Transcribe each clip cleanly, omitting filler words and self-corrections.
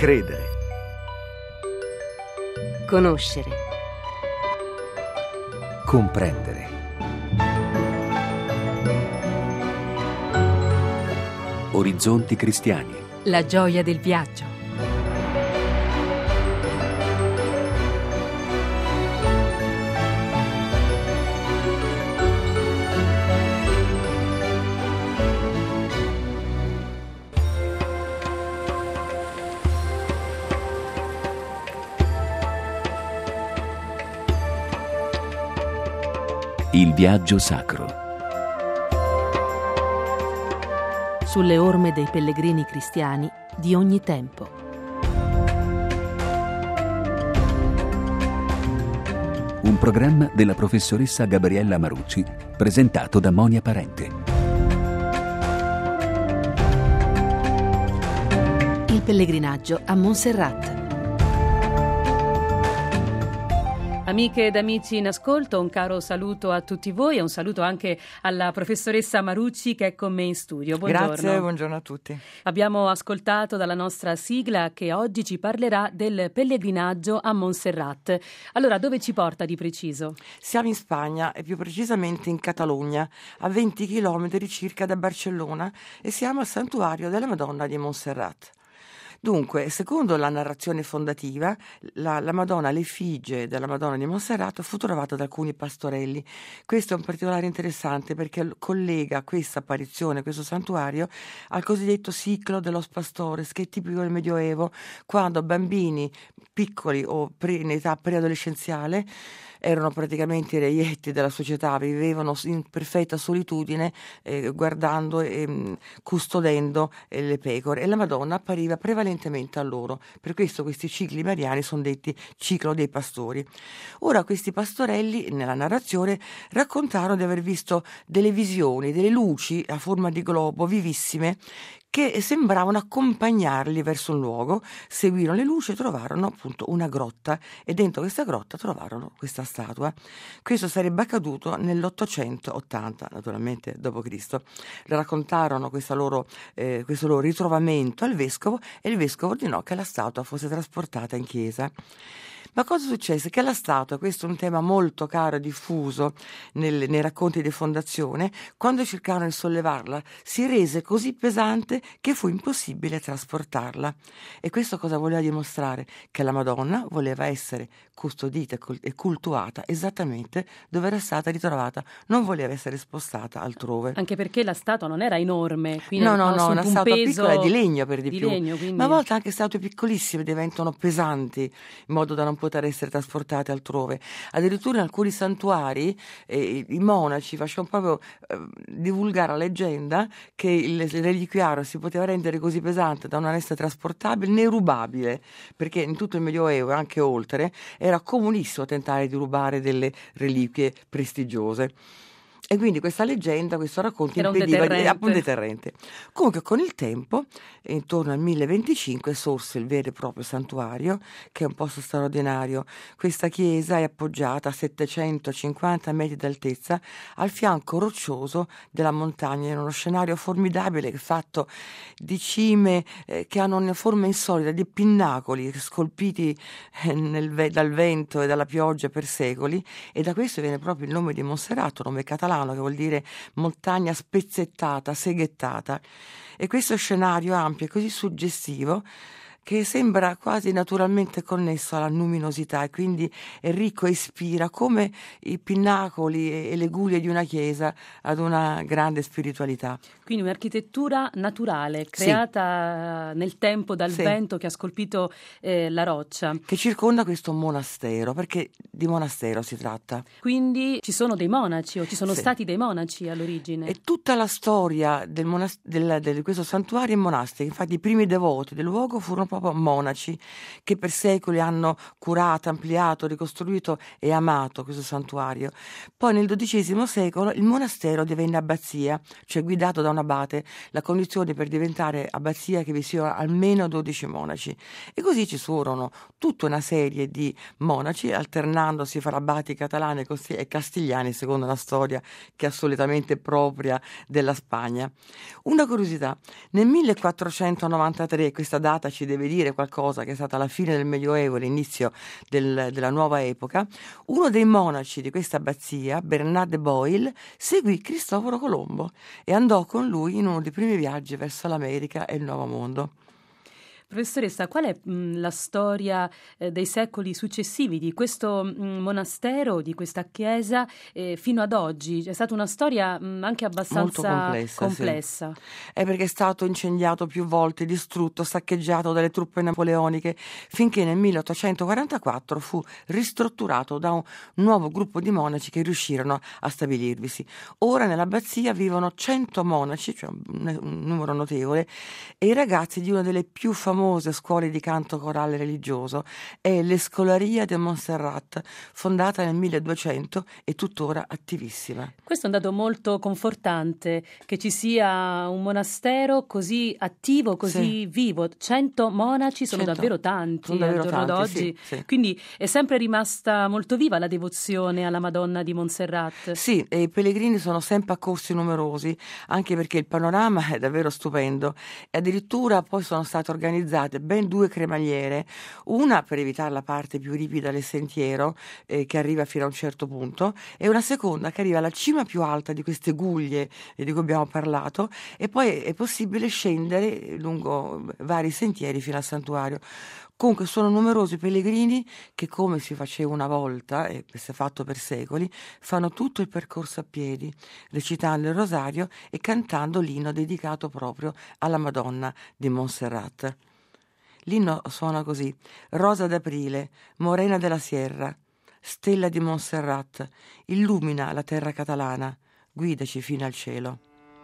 Credere. Conoscere. Comprendere. Orizzonti cristiani. La gioia del viaggio. Il viaggio sacro. Sulle orme dei pellegrini cristiani di ogni tempo. Un programma della professoressa Gabriella Marucci, presentato da Monia Parente. Il pellegrinaggio a Montserrat. Amiche ed amici in ascolto, un caro saluto a tutti voi e un saluto anche alla professoressa Marucci che è con me in studio. Buongiorno. Grazie, buongiorno a tutti. Abbiamo ascoltato dalla nostra sigla che oggi ci parlerà del pellegrinaggio a Montserrat. Allora, dove ci porta di preciso? Siamo in Spagna e più precisamente in Catalogna, a 20 chilometri circa da Barcellona, e siamo al santuario della Madonna di Montserrat. Dunque, secondo la narrazione fondativa, la Madonna, l'effigie della Madonna di Montserrat fu trovata da alcuni pastorelli. Questo è un particolare interessante perché collega questa apparizione, questo santuario, al cosiddetto ciclo de los pastores, che è tipico del Medioevo, quando bambini piccoli o in età preadolescenziale erano praticamente i reietti della società, vivevano in perfetta solitudine, guardando e custodendo le pecore, e la Madonna appariva prevalentemente a loro. Per questo questi cicli mariani sono detti ciclo dei pastori. Ora, questi pastorelli nella narrazione raccontarono di aver visto delle visioni, delle luci a forma di globo vivissime che sembravano accompagnarli verso un luogo. Seguirono le luci e trovarono appunto una grotta, e dentro questa grotta trovarono questa statua. Questo sarebbe accaduto nell'880, naturalmente d.C. Le raccontarono questo loro ritrovamento al vescovo, e il vescovo ordinò che la statua fosse trasportata in chiesa. Ma cosa successe? Che la statua, questo è un tema molto caro e diffuso nei racconti di fondazione, quando cercarono di sollevarla si rese così pesante che fu impossibile trasportarla. E questo cosa voleva dimostrare? Che la Madonna voleva essere custodita e cultuata esattamente dove era stata ritrovata, non voleva essere spostata altrove. Anche perché la statua non era enorme, quindi no, una statua peso piccola di legno per di più. Legno, quindi... Ma a volte anche statue piccolissime diventano pesanti in modo da non poter essere trasportate altrove. Addirittura in alcuni santuari i monaci facevano proprio divulgare la leggenda che il reliquiario si poteva rendere così pesante da non essere trasportabile né rubabile, perché in tutto il Medioevo e anche oltre era comunissimo tentare di rubare delle reliquie prestigiose. E quindi questa leggenda, questo racconto era impediva un deterrente. Comunque con il tempo, intorno al 1025, sorse il vero e proprio santuario, che è un posto straordinario. Questa chiesa è appoggiata a 750 metri d'altezza al fianco roccioso della montagna, in uno scenario formidabile fatto di cime che hanno una forma insolita, di pinnacoli scolpiti dal vento e dalla pioggia per secoli, e da questo viene proprio il nome di Montserrat, un nome catalano che vuol dire montagna spezzettata, seghettata. E questo scenario ampio è così suggestivo che sembra quasi naturalmente connesso alla luminosità, e quindi è ricco e ispira come i pinnacoli e le guglie di una chiesa ad una grande spiritualità. Quindi un'architettura naturale, creata nel tempo dal vento che ha scolpito la roccia. Che circonda questo monastero, perché di monastero si tratta. Quindi ci sono dei monaci, o ci sono stati dei monaci all'origine. E tutta la storia di questo santuario è monastica. Infatti i primi devoti del luogo furono proprio monaci che per secoli hanno curato, ampliato, ricostruito e amato questo santuario. Poi nel XII secolo il monastero divenne abbazia, cioè guidato da un abate, la condizione per diventare abbazia che vi siano almeno 12 monaci. E così ci furono tutta una serie di monaci, alternandosi fra abati catalani e castigliani, secondo una storia che è assolutamente propria della Spagna. Una curiosità: nel 1493, questa data ci deve deve dire qualcosa, che è stata la fine del Medioevo e l'inizio della nuova epoca, uno dei monaci di questa abbazia, Bernard de Boyle, seguì Cristoforo Colombo e andò con lui in uno dei primi viaggi verso l'America e il Nuovo Mondo. Professoressa, qual è la storia dei secoli successivi di questo monastero, di questa chiesa fino ad oggi? È stata una storia anche abbastanza Molto complessa. sì. È perché è stato incendiato più volte, distrutto, saccheggiato dalle truppe napoleoniche, finché nel 1844 fu ristrutturato da un nuovo gruppo di monaci che riuscirono a stabilirvisi. Ora nell'abbazia vivono 100 monaci, cioè un numero notevole, e i ragazzi di una delle più famose scuole di canto corale religioso è l'Escolaria de Montserrat, fondata nel 1200 e tuttora attivissima. Questo è un dato molto confortante, che ci sia un monastero così attivo, così vivo. 100 monaci sono davvero tanti al giorno d'oggi, sì. Quindi è sempre rimasta molto viva la devozione alla Madonna di Montserrat. Sì, e i pellegrini sono sempre accorsi numerosi, anche perché il panorama è davvero stupendo, e addirittura poi sono state organizzate ben 2 cremagliere, una per evitare la parte più ripida del sentiero che arriva fino a un certo punto, e una seconda che arriva alla cima più alta di queste guglie di cui abbiamo parlato, e poi è possibile scendere lungo vari sentieri fino al santuario. Comunque sono numerosi pellegrini che, come si faceva una volta e si è fatto per secoli, fanno tutto il percorso a piedi, recitando il rosario e cantando l'inno dedicato proprio alla Madonna di Montserrat. L'inno suona così: Rosa d'aprile, morena della sierra, stella di Montserrat, illumina la terra catalana, guidaci fino al cielo.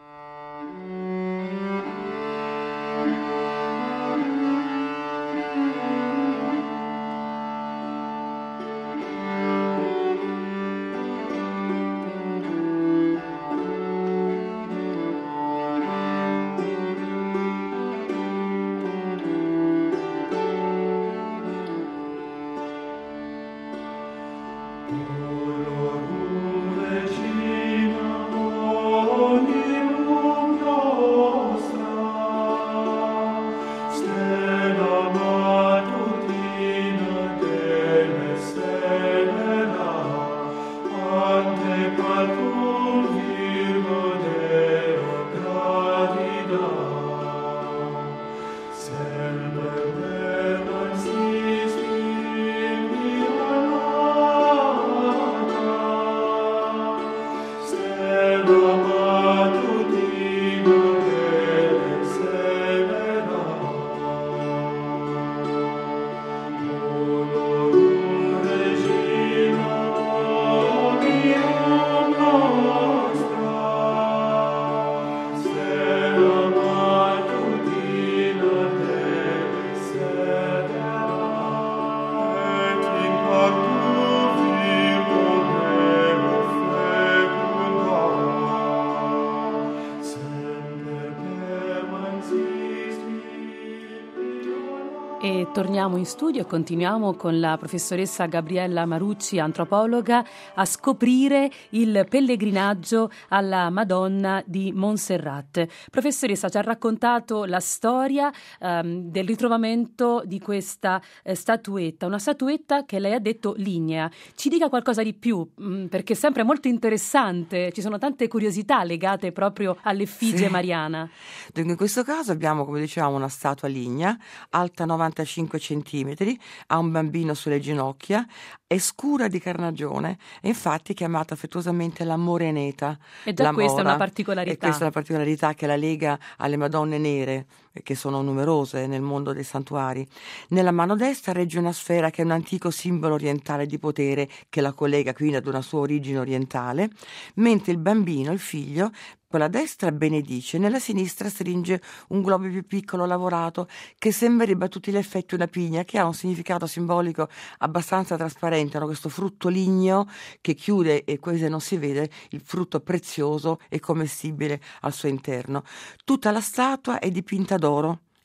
E torniamo in studio e continuiamo con la professoressa Gabriella Marucci, antropologa, a scoprire il pellegrinaggio alla Madonna di Montserrat. Professoressa, ci ha raccontato la storia del ritrovamento di questa statuetta, una statuetta che lei ha detto lignea. Ci dica qualcosa di più, perché è sempre molto interessante, ci sono tante curiosità legate proprio all'effigie mariana. Dunque, in questo caso abbiamo, come dicevamo, una statua lignea, alta 95 centimetri, ha un bambino sulle ginocchia, è scura di carnagione e infatti è chiamata affettuosamente la Moreneta. E già questa è una particolarità. E questa è una particolarità che la lega alle Madonne nere, che sono numerose nel mondo dei santuari. Nella mano destra regge una sfera che è un antico simbolo orientale di potere che la collega quindi ad una sua origine orientale, mentre il bambino, il figlio, con la destra benedice, nella sinistra stringe un globo più piccolo lavorato che sembrerebbe a tutti gli effetti una pigna, che ha un significato simbolico abbastanza trasparente, no? Questo frutto ligneo che chiude e quasi non si vede il frutto prezioso e commestibile al suo interno. Tutta la statua è dipinta d'oro,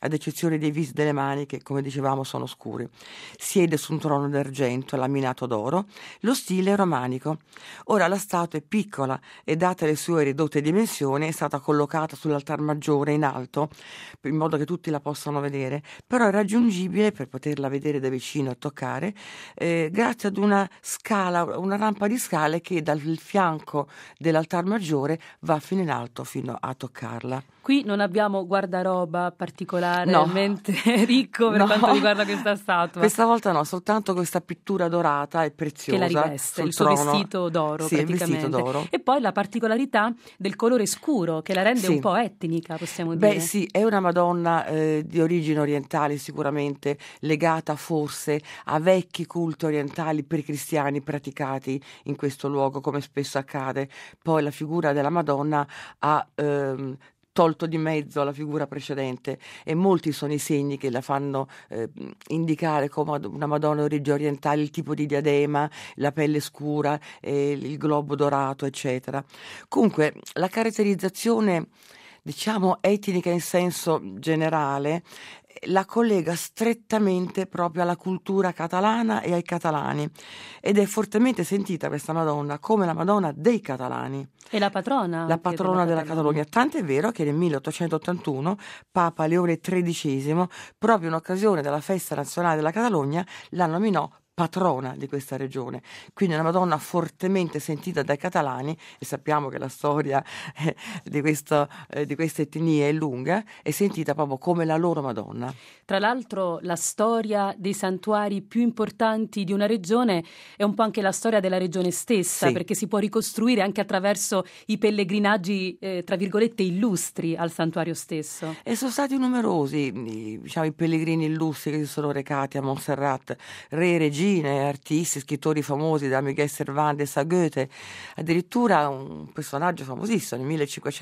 ad eccezione dei visi delle mani che, come dicevamo, sono scuri. Siede su un trono d'argento laminato d'oro. Lo stile è romanico. Ora la statua è piccola e, date le sue ridotte dimensioni, è stata collocata sull'altar maggiore in alto, in modo che tutti la possano vedere, però è raggiungibile, per poterla vedere da vicino e toccare, grazie ad una scala, una rampa di scale che dal fianco dell'altar maggiore va fino in alto, fino a toccarla. Qui non abbiamo guardaroba particolarmente ricco per quanto riguarda questa statua. Questa volta no, soltanto questa pittura dorata e preziosa. Che la riveste, il suo trono. vestito d'oro, Sì, praticamente. il vestito d'oro. E poi la particolarità del colore scuro, che la rende un po' etnica, possiamo dire. Beh sì, è una Madonna di origini orientali sicuramente, legata forse a vecchi culti orientali precristiani praticati in questo luogo, come spesso accade. Poi la figura della Madonna ha tolto di mezzo la figura precedente, e molti sono i segni che la fanno indicare come una Madonna di origini orientali, il tipo di diadema, la pelle scura, il globo dorato, eccetera. Comunque la caratterizzazione, diciamo, etnica in senso generale la collega strettamente proprio alla cultura catalana e ai catalani, ed è fortemente sentita questa Madonna come la Madonna dei catalani. E la patrona? La patrona della Catalogna, tant'è vero che nel 1881 Papa Leone XIII, proprio in occasione della festa nazionale della Catalogna, la nominò patrona di questa regione, quindi una Madonna fortemente sentita dai catalani, e sappiamo che la storia di queste etnie è lunga, è sentita proprio come la loro Madonna. Tra l'altro la storia dei santuari più importanti di una regione è un po' anche la storia della regione stessa, sì, perché si può ricostruire anche attraverso i pellegrinaggi tra virgolette illustri al santuario stesso. E sono stati numerosi, diciamo, i pellegrini illustri che si sono recati a Montserrat, re, regine, artisti, scrittori famosi, da Miguel Cervantes a Goethe. Addirittura un personaggio famosissimo, nel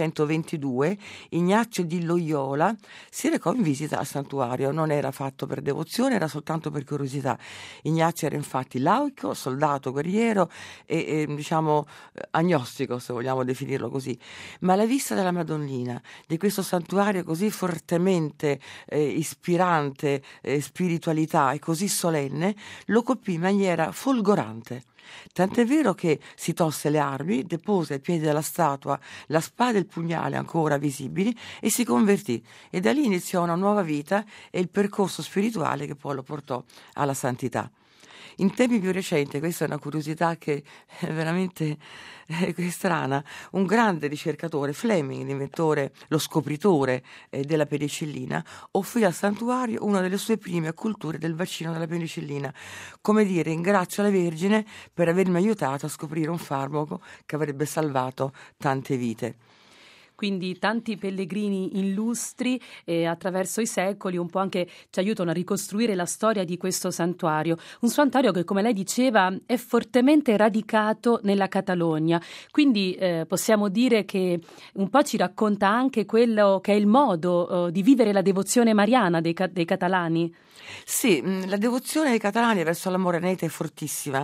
1522 Ignazio di Loyola si recò in visita al santuario. Non era fatto per devozione, era soltanto per curiosità. Ignazio era infatti laico, soldato, guerriero e diciamo agnostico, se vogliamo definirlo così, ma la vista della Madonnina, di questo santuario così fortemente ispirante spiritualità e così solenne, lo colpì in maniera folgorante. Tant'è vero che si tosse le armi, depose ai piedi della statua la spada e il pugnale ancora visibili e si convertì, e da lì iniziò una nuova vita e il percorso spirituale che poi lo portò alla santità. In tempi più recenti, questa è una curiosità che è veramente strana, un grande ricercatore, Fleming, l'inventore, lo scopritore della penicillina, offrì al santuario una delle sue prime culture del vaccino della penicillina. Come dire, ringrazio la Vergine per avermi aiutato a scoprire un farmaco che avrebbe salvato tante vite. Quindi tanti pellegrini illustri attraverso i secoli un po' anche ci aiutano a ricostruire la storia di questo santuario. Un santuario che, come lei diceva, è fortemente radicato nella Catalogna. Quindi possiamo dire che un po' ci racconta anche quello che è il modo di vivere la devozione mariana dei catalani. Sì, la devozione dei catalani verso la Moreneta è fortissima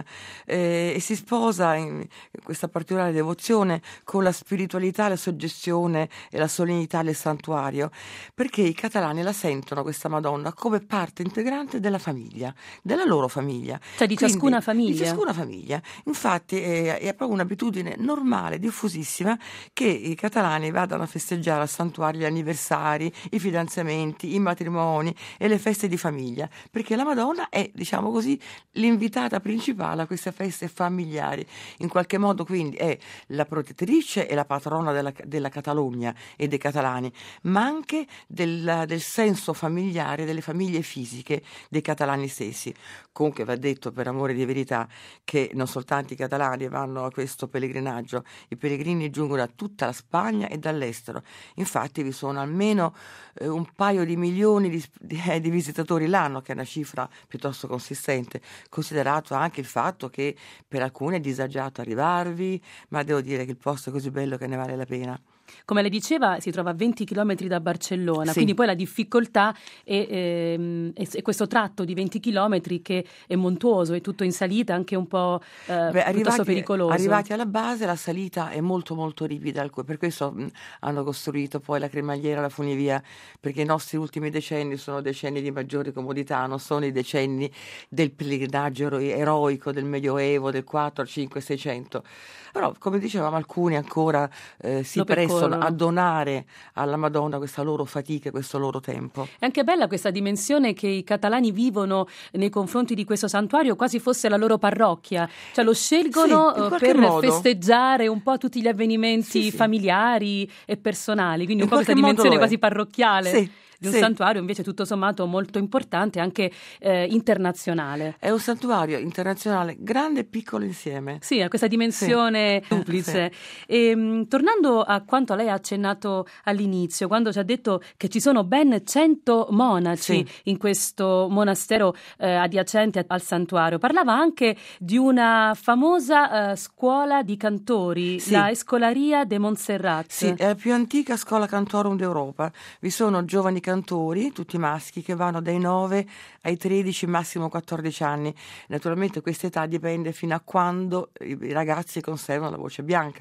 e si sposa in questa particolare devozione con la spiritualità, la suggestione e la solennità del santuario, perché i catalani la sentono questa Madonna come parte integrante della famiglia, della loro famiglia. Cioè di ciascuna famiglia? Di ciascuna famiglia. Infatti è proprio un'abitudine normale, diffusissima, che i catalani vadano a festeggiare al santuario gli anniversari, i fidanzamenti, i matrimoni e le feste di famiglia, perché la Madonna è, diciamo così, l'invitata principale a queste feste familiari. In qualche modo quindi è la protettrice e la patrona della Catalogna e dei catalani, ma anche del senso familiare, delle famiglie fisiche dei catalani stessi. Comunque va detto, per amore di verità, che non soltanto i catalani vanno a questo pellegrinaggio, i pellegrini giungono da tutta la Spagna e dall'estero. Infatti vi sono almeno un paio di milioni di visitatori l'anno, che è una cifra piuttosto consistente, considerato anche il fatto che per alcuni è disagiato arrivarvi, ma devo dire che il posto è così bello che ne vale la pena. Come lei diceva, si trova a 20 chilometri da Barcellona, Sì. quindi poi la difficoltà è questo tratto di 20 chilometri che è montuoso, è tutto in salita, anche un po' piuttosto pericoloso. Arrivati alla base la salita è molto molto ripida, per questo hanno costruito poi la cremagliera, la funivia, perché i nostri ultimi decenni sono decenni di maggiore comodità, non sono i decenni del pellegrinaggio eroico del Medioevo, del 4, 5, 600. Però, come dicevamo, alcuni ancora si prestano a donare alla Madonna questa loro fatica, questo loro tempo. È anche bella questa dimensione che i catalani vivono nei confronti di questo santuario, quasi fosse la loro parrocchia, cioè lo scelgono per festeggiare un po' tutti gli avvenimenti familiari e personali, quindi un po' questa dimensione quasi parrocchiale. Di un santuario invece tutto sommato molto importante, anche internazionale. È un santuario internazionale grande e piccolo insieme. Sì, ha questa dimensione duplice. Tornando a quanto lei ha accennato all'inizio, quando ci ha detto che ci sono ben 100 monaci in questo monastero adiacente al santuario, parlava anche di una famosa scuola di cantori, la Escolaria de Montserrat. Sì, è la più antica scuola cantorum d'Europa. Vi sono giovani cantori, tutti maschi, che vanno dai 9 ai 13, massimo 14 anni. Naturalmente questa età dipende fino a quando i ragazzi conservano la voce bianca.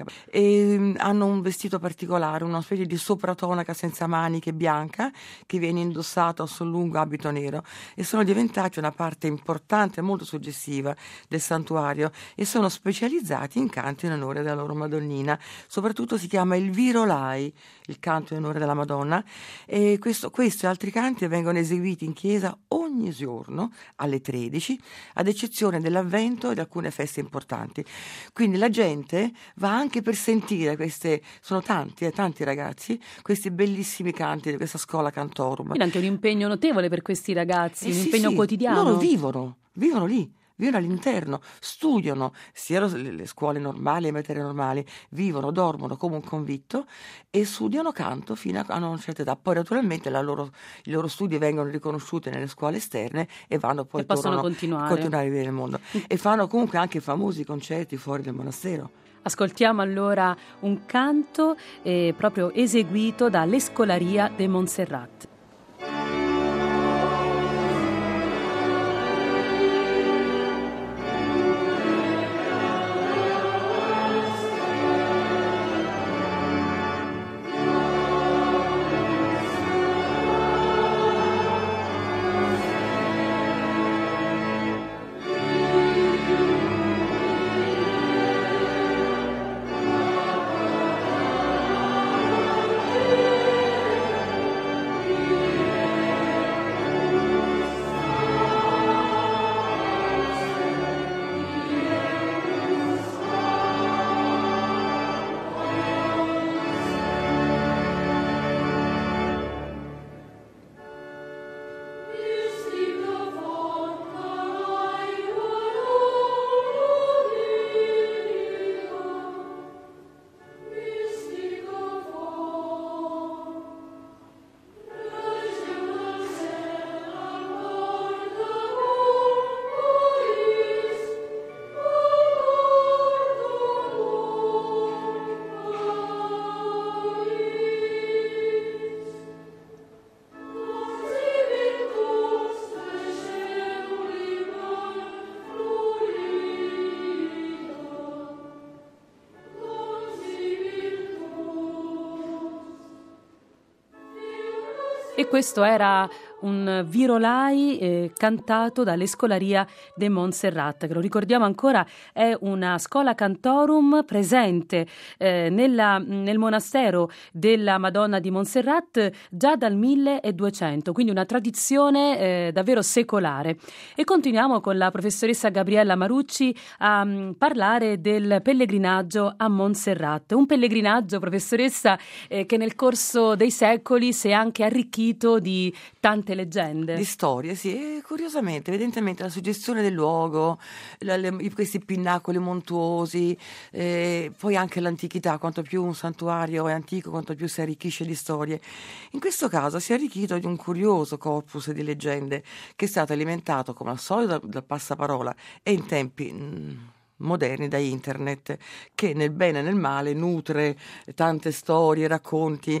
E hanno un vestito particolare, una specie di sopratonaca senza maniche bianca che viene indossato sul lungo abito nero, e sono diventati una parte importante, molto suggestiva del santuario, e sono specializzati in canti in onore della loro Madonnina. Soprattutto si chiama il Virolai, il canto in onore della Madonna, e questi e altri canti vengono eseguiti in chiesa ogni giorno alle 13, ad eccezione dell'Avvento e di alcune feste importanti. Quindi la gente va anche per sentire sono tanti ragazzi, questi bellissimi canti di questa scuola cantorum. Quindi anche un impegno notevole per questi ragazzi, un impegno quotidiano. Loro vivono lì. Vivono all'interno, studiano sia le scuole normali e materie normali, vivono, dormono come un convitto e studiano canto fino a una certa età. Poi naturalmente i loro studi vengono riconosciuti nelle scuole esterne e vanno poi possono continuare a vivere nel mondo. E fanno comunque anche famosi concerti fuori del monastero. Ascoltiamo allora un canto proprio eseguito dall'Escolaria de Montserrat. E questo era un Virolai cantato dall'Escolaria de Montserrat, che lo ricordiamo ancora è una scuola cantorum presente nel monastero della Madonna di Montserrat già dal 1200, quindi una tradizione davvero secolare. E continuiamo con la professoressa Gabriella Marucci a parlare del pellegrinaggio a Montserrat, un pellegrinaggio, professoressa, che nel corso dei secoli si è anche arricchito di tante leggende. Di storie, sì, e curiosamente, evidentemente la suggestione del luogo, questi pinnacoli montuosi, poi anche l'antichità, quanto più un santuario è antico, quanto più si arricchisce di storie. In questo caso si è arricchito di un curioso corpus di leggende che è stato alimentato come al solito dal passaparola e in tempi moderni da internet, che nel bene e nel male nutre tante storie, racconti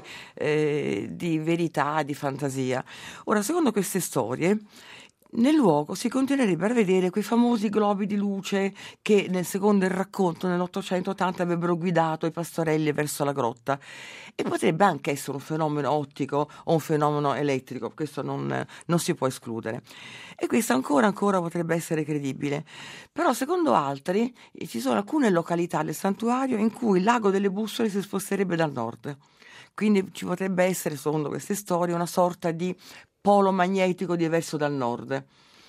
di verità, di fantasia. Ora, secondo queste storie, nel luogo si continuerebbe a vedere quei famosi globi di luce che secondo il racconto nell'880 avrebbero guidato i pastorelli verso la grotta, e potrebbe anche essere un fenomeno ottico o un fenomeno elettrico, questo non si può escludere, e questo ancora potrebbe essere credibile. Però secondo altri ci sono alcune località del santuario in cui il lago delle bussole si sposterebbe dal nord, quindi ci potrebbe essere, secondo queste storie, una sorta di polo magnetico diverso dal nord.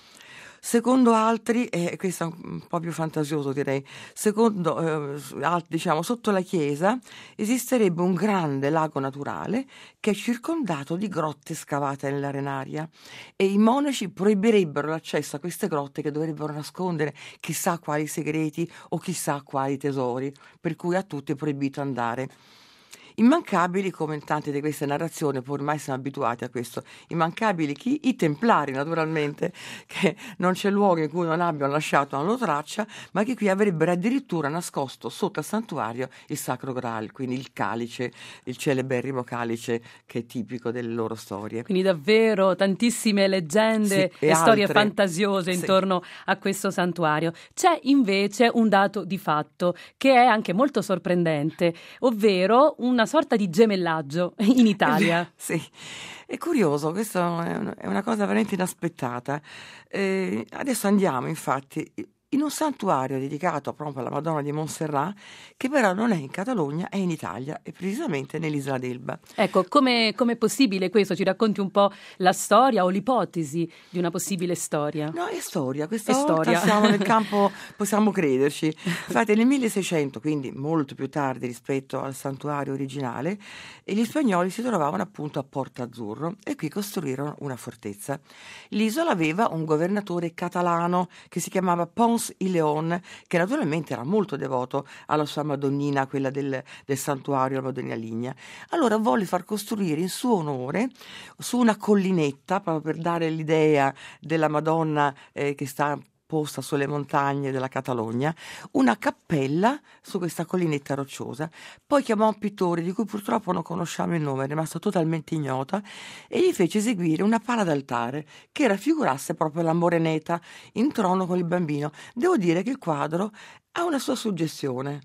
Secondo altri, questo è un po' più fantasioso direi, secondo diciamo sotto la chiesa esisterebbe un grande lago naturale che è circondato di grotte scavate nell'arenaria, e i monaci proibirebbero l'accesso a queste grotte che dovrebbero nascondere chissà quali segreti o chissà quali tesori, per cui a tutti è proibito andare. Immancabili, come in tante di queste narrazioni, poi ormai siamo abituati a questo, immancabili chi? I templari, naturalmente, che non c'è luogo in cui non abbiano lasciato una loro traccia, ma che qui avrebbero addirittura nascosto sotto al santuario il Sacro Graal, quindi il calice, il celeberrimo calice che è tipico delle loro storie. Quindi davvero tantissime leggende e storie altre fantasiose intorno a questo santuario. C'è invece un dato di fatto che è anche molto sorprendente, ovvero una sorta di gemellaggio in Italia. Sì, è curioso, questa è una cosa veramente inaspettata. Adesso andiamo infatti in un santuario dedicato proprio alla Madonna di Montserrat, che però non è in Catalogna, è in Italia, e precisamente nell'isola d'Elba. Ecco, come è possibile questo? Ci racconti un po' la storia o l'ipotesi di una possibile storia? No, è storia, questa volta siamo nel campo, possiamo crederci. Infatti nel 1600, quindi molto più tardi rispetto al santuario originale, gli spagnoli si trovavano appunto a Porto Azzurro e qui costruirono una fortezza. L'isola aveva un governatore catalano che si chiamava Pons i León, che naturalmente era molto devoto alla sua Madonnina, quella del santuario, la Madonnina Ligna. Allora volle far costruire in suo onore, su una collinetta, proprio per dare l'idea della Madonna che sta posta sulle montagne della Catalogna, una cappella su questa collinetta rocciosa. Poi chiamò un pittore di cui purtroppo non conosciamo il nome, è rimasto totalmente ignota, e gli fece eseguire una pala d'altare che raffigurasse proprio la Moreneta in trono con il bambino. Devo dire che il quadro ha una sua suggestione.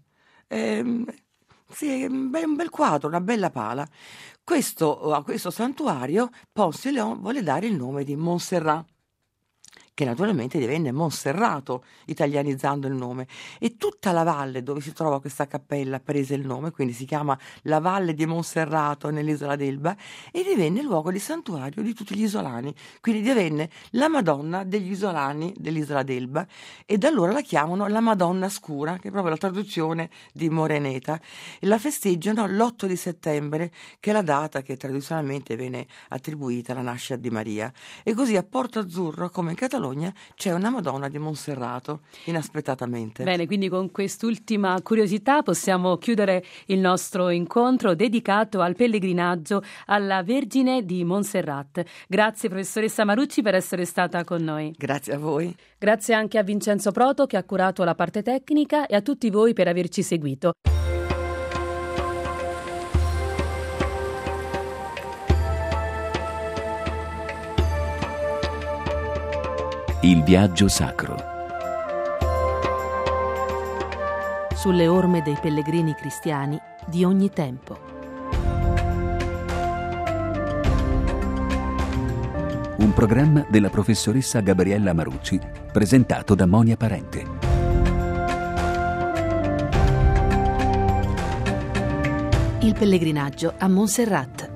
Sì, è un bel quadro, una bella pala. A questo santuario Pons y León vuole dare il nome di Montserrat, che naturalmente divenne Monserrato, italianizzando il nome, e tutta la valle dove si trova questa cappella prese il nome, quindi si chiama la Valle di Monserrato nell'isola d'Elba, e divenne il luogo di santuario di tutti gli isolani, quindi divenne la Madonna degli isolani dell'isola d'Elba, e da allora la chiamano la Madonna Scura, che è proprio la traduzione di Moreneta, e la festeggiano l'8 di settembre, che è la data che tradizionalmente viene attribuita alla nascita di Maria, e così a Porto Azzurro, come in Catalogna, c'è una Madonna di Monserrato, inaspettatamente. Bene, quindi con quest'ultima curiosità possiamo chiudere il nostro incontro dedicato al pellegrinaggio alla Vergine di Montserrat. Grazie professoressa Marucci per essere stata con noi. Grazie a voi. Grazie anche a Vincenzo Proto che ha curato la parte tecnica, e a tutti voi per averci seguito. Il viaggio sacro. Sulle orme dei pellegrini cristiani di ogni tempo. Un programma della professoressa Gabriella Marucci, presentato da Monia Parente. Il pellegrinaggio a Montserrat.